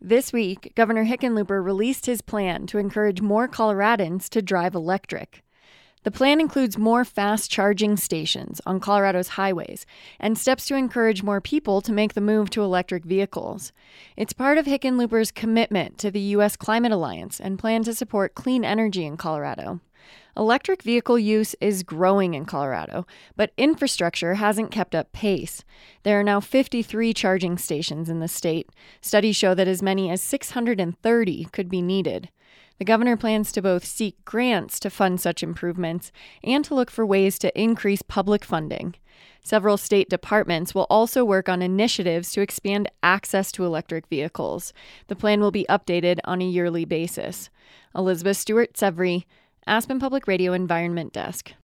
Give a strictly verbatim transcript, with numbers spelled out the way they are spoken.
This week, Governor Hickenlooper released his plan to encourage more Coloradans to drive electric. The plan includes more fast charging stations on Colorado's highways and steps to encourage more people to make the move to electric vehicles. It's part of Hickenlooper's commitment to the U S Climate Alliance and plan to support clean energy in Colorado. Electric vehicle use is growing in Colorado, but infrastructure hasn't kept up pace. There are now fifty-three charging stations in the state. Studies show that as many as six hundred thirty could be needed. The governor plans to both seek grants to fund such improvements and to look for ways to increase public funding. Several state departments will also work on initiatives to expand access to electric vehicles. The plan will be updated on a yearly basis. Elizabeth Stewart-Severi, Aspen Public Radio Environment Desk.